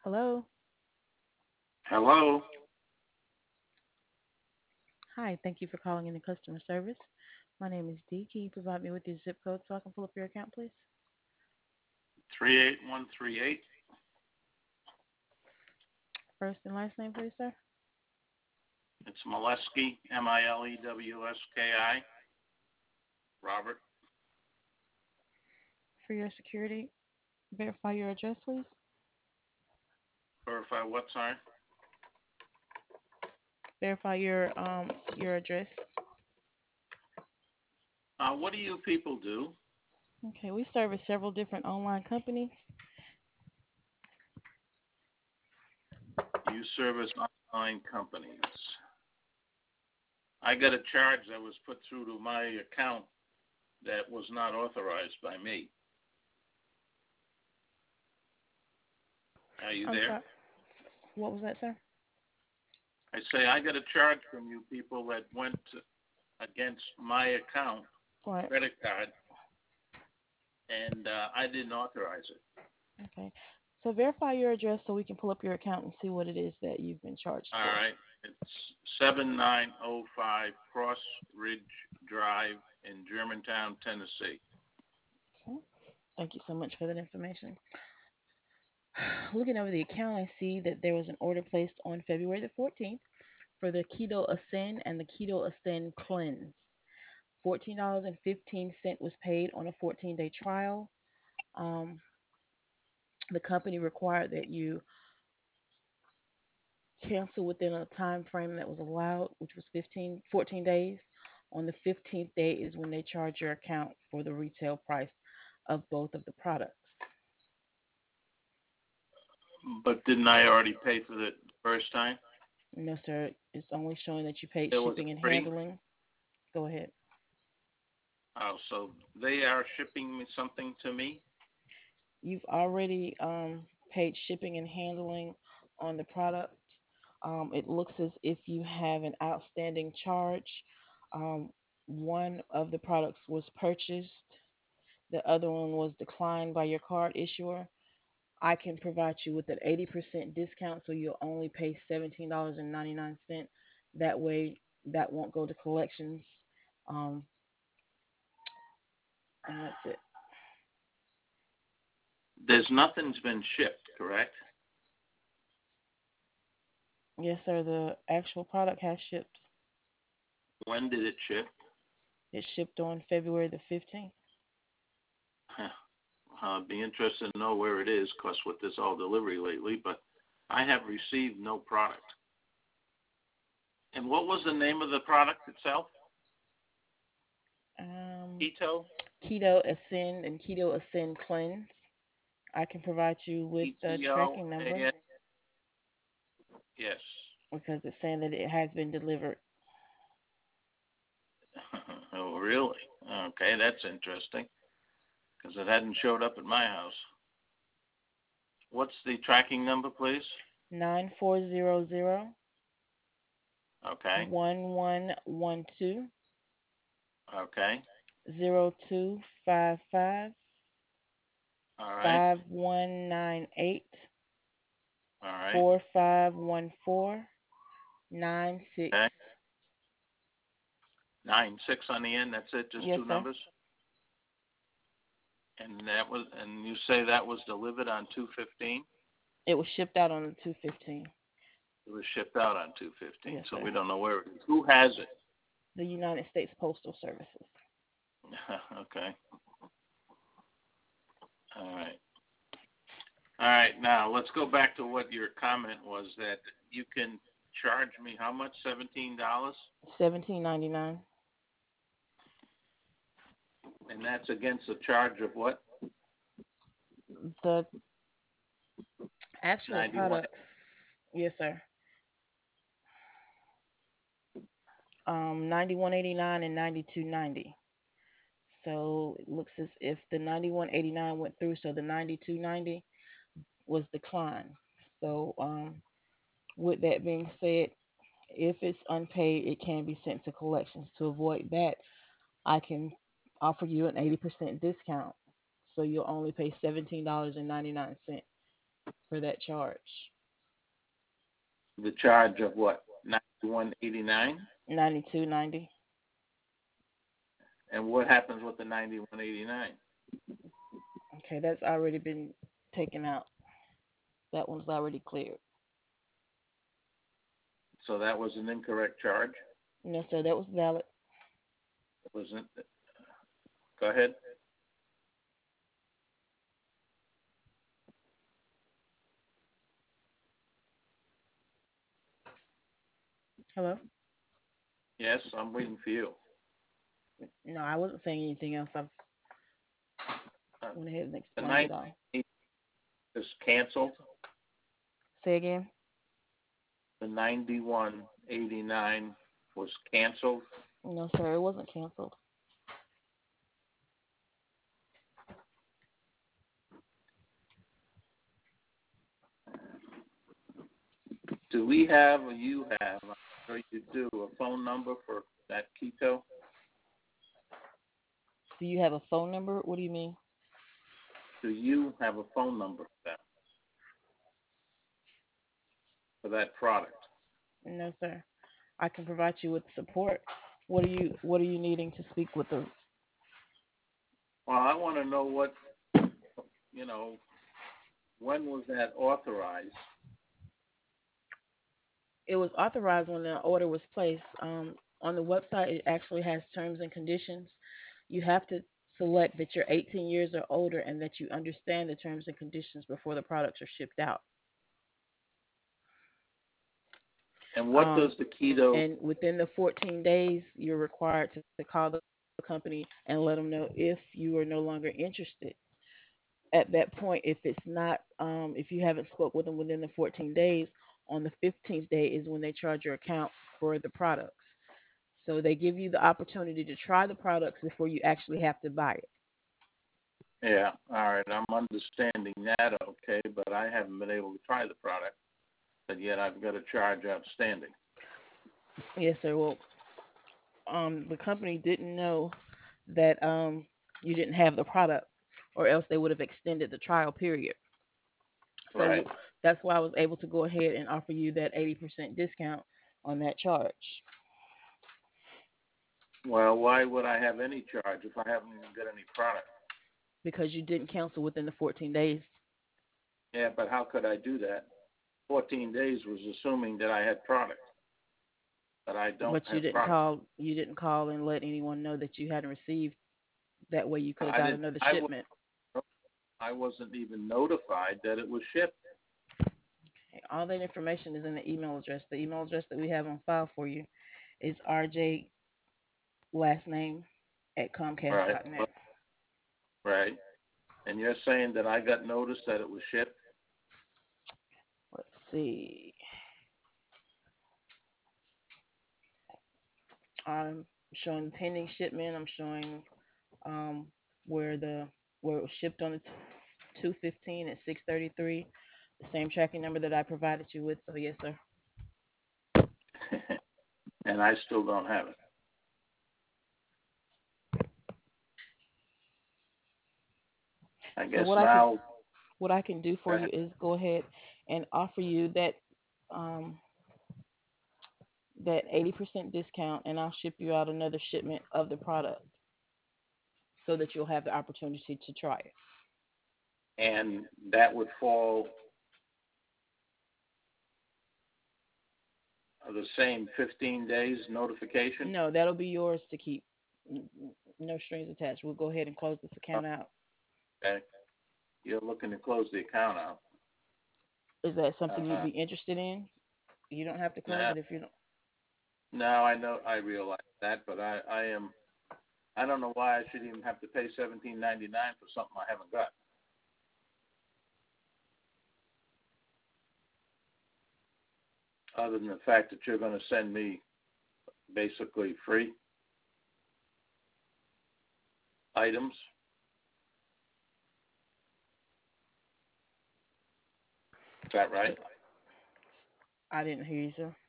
Hello. Hello. Hi. Thank you for calling in the customer service. My name is Dee. Can you provide me with your zip code so I can pull up your account, please? 38138. First and last name, please, sir. It's Mileski, Milewski. Robert. For your security, verify your address, please. Verify what, sorry? Verify your address. What do you people do? Okay. We service several different online companies. You service online companies. I got a charge that was put through to my account that was not authorized by me. Are you I'm there? sorry. What was that, sir? I say I got a charge from you people that went against my account, Right. credit card, and I didn't authorize it. Okay. So verify your address so we can pull up your account and see what it is that you've been charged All for. right. It's 7905 Cross Ridge Drive in Germantown, Tennessee. Okay. Thank you so much for that information. Looking over the account, I see that there was an order placed on February the 14th for the Keto Ascend and the Keto Ascend Cleanse. $14.15 was paid on a 14-day trial. Um, the company required that you cancel within a time frame that was allowed, which was 14 days. On the 15th day is when they charge your account for the retail price of both of the products. But didn't I already pay for the first time? No, sir, it's only showing that you paid It was shipping and free. handling. Go ahead. Oh, so they are shipping me something to me? You've already paid shipping and handling on the product. It looks as if you have an outstanding charge. Um, one of the products was purchased, the other one was declined by your card issuer. I can provide you with an 80% discount, so you'll only pay $17.99. That way, that won't go to collections. Um, and that's it. There's nothing's been shipped, correct? Yes, sir. The actual product has shipped. When did it ship? It shipped on February the 15th. I'd be interested to know where it is, because with this all delivery lately, but I have received no product. And what was the name of the product itself? Um, Keto? Keto Ascend and Keto Ascend Cleanse. I can provide you with the tracking number ETOAN? Yes. because it's saying that it has been delivered. Oh, really? Okay, that's interesting, because it hadn't showed up at my house. What's the tracking number, please? 9400 Okay. 1112 Okay. 0255 All right. 5198 All right. 4514 96. Okay. 96 on the end. That's it. Just Yes, two sir. numbers. And you say that was delivered on 215. It was shipped out on the 215. It was shipped out on 215, Yes, so sir. we don't know where it is. Who has it? The United States Postal Services. Okay. All right. All right. Now let's go back to what your comment was, that you can charge me how much? $17, 17.99. and that's against a charge of what? The actual 91. product, yes, sir. 91.89 and 92.90. So it looks as if the 91.89 went through, so the 92.90 was declined. So with that being said, if it's unpaid, it can be sent to collections. To avoid that, I can offer you an 80% discount. So you'll only pay $17.99. for that charge. The charge of what? 91.89. 92.90. And what happens with the 91.89? Okay, that's already been taken out. That one's already cleared. So that was an incorrect charge. No, sir, that was valid. It wasn't. Go ahead. Hello? Yes, I'm waiting for you. No, I wasn't saying anything else. I Uh, went ahead and the explained it all. 90 is canceled. Say again? The 91.89 was canceled. No, sir, it wasn't canceled. Do we have, or you have, I'm sure you do, a phone number for that Keto? Do you have a phone number? What do you mean? Do you have a phone number for that product? No, sir. I can provide you with support. What are you needing to speak with the Well, I want to know what, you know, when was that authorized? It was authorized when the order was placed. On the website, it actually has terms and conditions. You have to select that you're 18 years or older and that you understand the terms and conditions before the products are shipped out. And what does the Keto, And within the 14 days, you're required to call the company and let them know if you are no longer interested. At that point, if it's not, if you haven't spoke with them within the 14 days, on the 15th day is when they charge your account for the products. So they give you the opportunity to try the products before you actually have to buy it. yeah, all right, I'm understanding that, okay, but I haven't been able to try the product, but yet I've got a charge outstanding. Yes, sir. Well, the company didn't know that you didn't have the product, or else they would have extended the trial period. So Right. that's why I was able to go ahead and offer you that 80% discount on that charge Well, why would I have any charge if I haven't even got any product? because you didn't cancel within the 14 days. Yeah, but how could I do that? 14 days was assuming that I had product, but I don't But you have didn't product. call. You didn't call and let anyone know that you hadn't received. That way, you could have I got didn't. another I was. shipment. I wasn't even notified that it was shipped. All that information is in the email address. The email address that we have on file for you is RJ last name at Right. Comcast.net. Right. And you're saying that I got notice that it was shipped? Let's see. I'm showing pending shipment. I'm showing um, where the where it was shipped on the 215 at 6:33. The same tracking number that I provided you with. So yes, sir. And I still don't have it. I So guess now. what I can do for you is go ahead and offer you um, that 80% discount, and I'll ship you out another shipment of the product so that you'll have the opportunity to try it. And that would fall the same 15 days notification? No, that'll be yours to keep. No strings attached. We'll go ahead and close this account out. Okay. You're looking to close the account out. Is that something you'd Uh, be interested in? You don't have to close no, it if you don't. no, I know, I realize that, but I am. I don't know why I should even have to pay $17.99 for something I haven't got. Other than the fact that you're going to send me basically free items. Is that right? I didn't hear you, sir.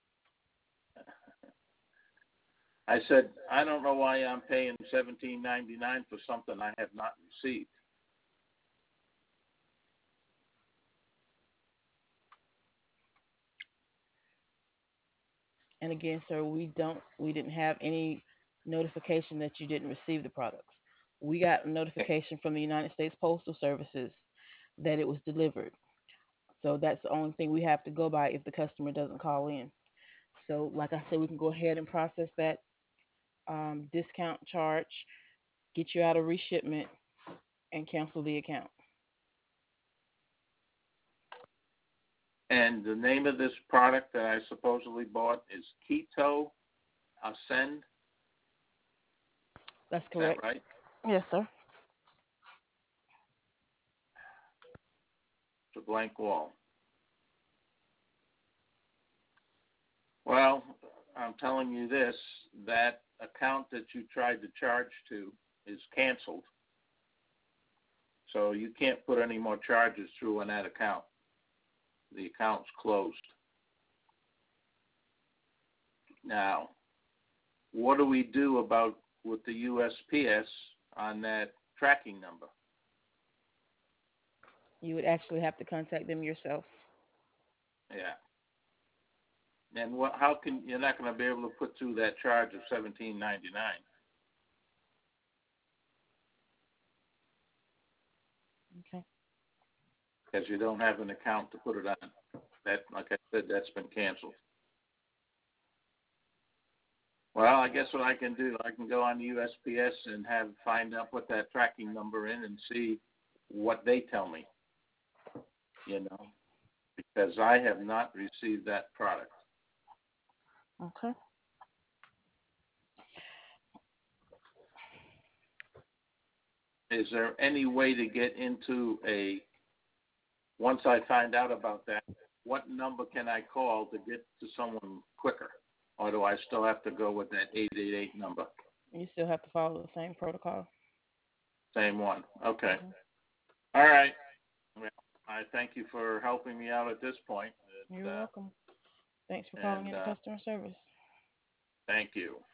I said I don't know why I'm paying $17.99 for something I have not received. And again, sir, we didn't have any notification that you didn't receive the products. We got a notification from the United States Postal Services that it was delivered. So that's the only thing we have to go by if the customer doesn't call in. So, like I said, we can go ahead and process that discount charge, get you out of reshipment, and cancel the account. And the name of this product that I supposedly bought is Keto Ascend. That's Is that correct. right? Yes, sir. It's a blank wall. Well, I'm telling you this, that account that you tried to charge to is canceled. So you can't put any more charges through on that account. The account's closed. Now, what do we do about with the USPS on that tracking number? You would actually have to contact them yourself. Yeah. And what? How can you're not going to be able to put through that charge of $17.99 Okay. because you don't have an account to put it on? That, like I said, that's been canceled. Well, I guess what I can do, I can go on the USPS and find out what that tracking number in and see what they tell me. You know, because I have not received that product. Okay. Is there any way to get into once I find out about that, what number can I call to get to someone quicker? Or do I still have to go with that 888 number? You still have to follow the same protocol. Same one. Okay. Hmm. All right. Well, I thank you for helping me out at this point. You're welcome. Thanks for calling And in to customer service. thank you.